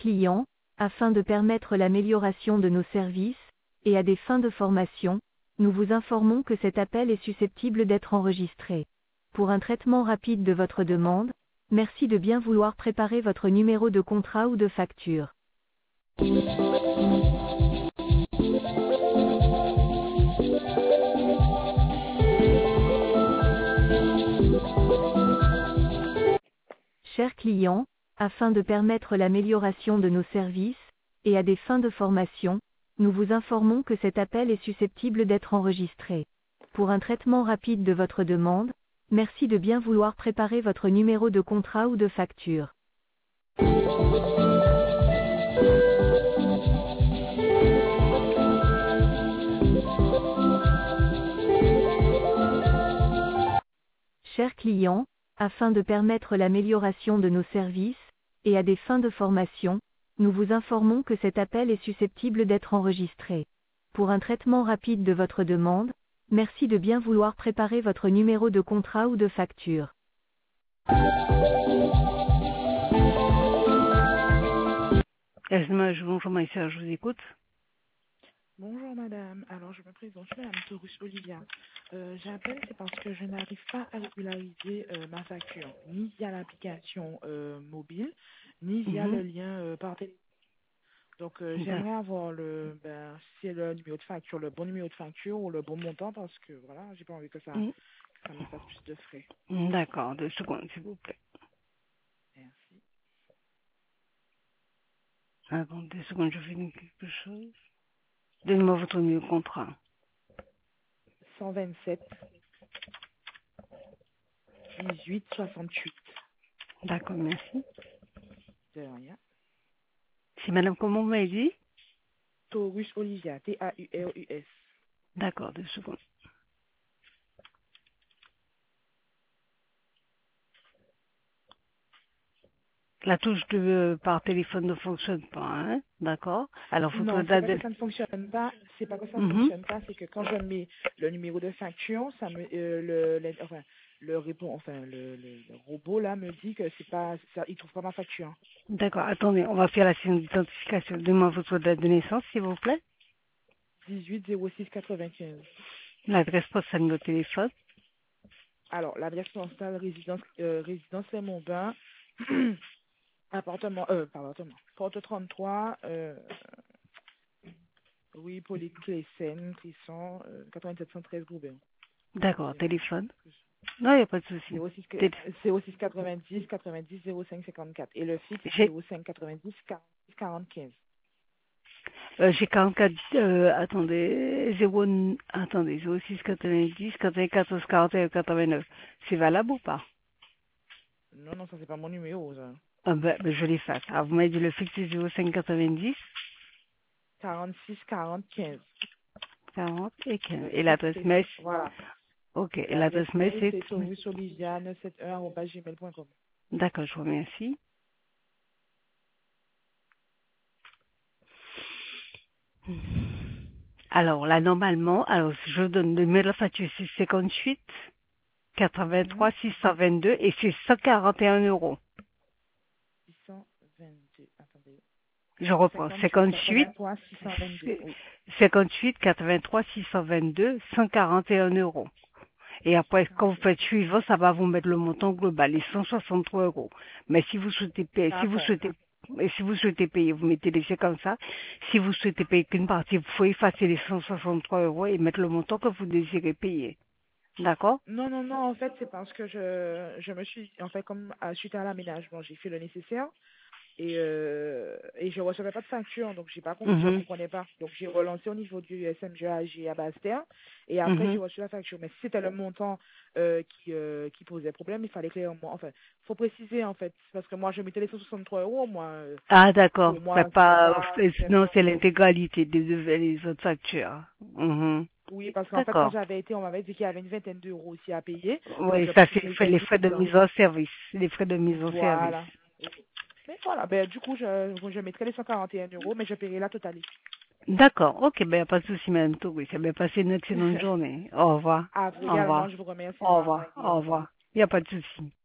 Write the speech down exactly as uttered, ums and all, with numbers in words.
clients, afin de permettre l'amélioration de nos services, et à des fins de formation, nous vous informons que cet appel est susceptible d'être enregistré. Pour un traitement rapide de votre demande, merci de bien vouloir préparer votre numéro de contrat ou de facture. Chers clients, afin de permettre l'amélioration de nos services, et à des fins de formation, nous vous informons que cet appel est susceptible d'être enregistré. Pour un traitement rapide de votre demande, merci de bien vouloir préparer votre numéro de contrat ou de facture. Chers clients, afin de permettre l'amélioration de nos services, et à des fins de formation, nous vous informons que cet appel est susceptible d'être enregistré. Pour un traitement rapide de votre demande, merci de bien vouloir préparer votre numéro de contrat ou de facture. Esma, je bonjour Maïssa, je vous écoute. Bonjour madame, alors je me présente, je suis madame Taurus Olivia. Euh, J'appelle, c'est parce que je n'arrive pas à régulariser euh, ma facture, ni via l'application euh, mobile, ni via Mhm. le lien euh, par téléphone. Donc euh, D'ac- j'aimerais avoir le, ben, si c'est le numéro de facture, le bon numéro de facture ou le bon montant, parce que voilà, j'ai pas envie que ça, mm, que ça me fasse plus de frais. D'accord, deux secondes s'il vous plaît. Merci. Attends, deux secondes, je finis quelque chose. Donnez-moi votre numéro de contrat. cent vingt-sept, dix-huit, soixante-huit. D'accord, merci. De rien. C'est madame comment vous m'avez dit? Taurus Olivia, T A U R U S. D'accord, deux secondes. La touche de euh, par téléphone ne fonctionne pas, hein? D'accord. Alors, faut que Non, c'est date pas que de... ça ne fonctionne pas. C'est pas que ça ne Mhm. fonctionne pas. C'est que quand je mets le numéro de facture, ça me euh, le, le- enfin le répond enfin le, le, le robot là me dit que c'est pas ça, il trouve pas ma facture. D'accord, attendez, on va faire la séance d'identification. Donnez-moi votre date de naissance, s'il vous plaît. dix-huit zéro six quatre-vingt-quinze. L'adresse postale de notre téléphone. Alors l'adresse postale résidence euh, résidence c'est mon bain appartement euh pas appartement porte trente-trois euh, oui Polyte Cleysen Clisson euh, quatre-vingt-sept cent treize Goubin. D'accord, téléphone. Non, il n'y a pas de souci. zéro six Tél- zéro six quatre-vingt-dix quatre-vingt-dix zéro cinq cinquante-quatre et le fixe J'ai zéro cinq quatre-vingt-dix quarante quarante quinze. euh, j'ai quarante-quatre, euh, attendez, zéro, attendez, zéro six quatre-vingt-dix, quatre-vingt-quatorze, quarante et un, quatre-vingt-neuf. C'est valable ou pas? Non, non, ça c'est pas mon numéro, ça. Ah ben, ben, je l'efface. Alors, vous m'avez dit le fixe c'est zéro cinq quatre-vingt-dix, quarante-six quarante quinze. quarante et quinze. Le Et fixe, l'adresse c'est mail, voilà. ok, et L'adresse l'adresse mail mail, c'est, c'est taurusoliviane neuf cent soixante-et-un arobase gmail point com. d'accord, je vous remercie. Alors, là, normalement, alors, je donne le numéro de la facture, c'est cinquante-huit, Mhm. quatre-vingt-trois, six cent vingt-deux et c'est cent quarante et un euros. six cent vingt-deux. Attendez. Je reprends, cinquante-huit cinquante-huit, quatre-vingt-trois six cent vingt-deux. Oui. cinquante-huit, quatre-vingt-trois, six cent vingt-deux, cent quarante et un euros. Et après, quand vous faites suivant, ça va vous mettre le montant global, les cent soixante-trois euros. Mais si vous souhaitez payer, si vous D'accord. souhaitez, et si vous souhaitez payer, vous mettez les chèques comme ça. Si vous souhaitez payer qu'une partie, vous faut effacer les cent soixante-trois euros et mettre le montant que vous désirez payer. D'accord? Non, non, non, en fait, c'est parce que je, je me suis, en fait, comme à, suite à l'aménagement, j'ai fait le nécessaire. Et, euh, et je recevais pas de facture, donc j'ai pas compris, je Mhm, comprenais pas. Donc j'ai relancé au niveau du S M G A G à Basse-Terre et après j'ai mhm. reçu la facture. Mais si c'était le montant euh, qui, euh, qui posait problème, il fallait clairement, enfin, faut préciser en fait, parce que moi je mettais les cent soixante-trois euros, moi, euh, Ah, d'accord. pour C'est moi c'était pas, pas, c'est- c'était non, pas- c'est l'intégralité des, des les autres factures. Mhm. oui, parce qu'en fait quand D'accord. j'avais été, on m'avait dit qu'il y avait une vingtaine d'euros aussi à payer, donc Oui, je ça c'est les frais, précisais les tout frais de dedans. mise en service. Les frais de mise en service. Voilà. Mais voilà, ben du coup je, je mettrai les cent quarante et un euros, mais je paierai la totalité. D'accord, ok, ben y a pas de souci, Madame Touré. Ça va passer une excellente journée. Au revoir. À vous Au également, revoir. je vous remercie de Au m'avoir revoir. aidé. Au Au revoir. revoir. Il n'y a pas de souci.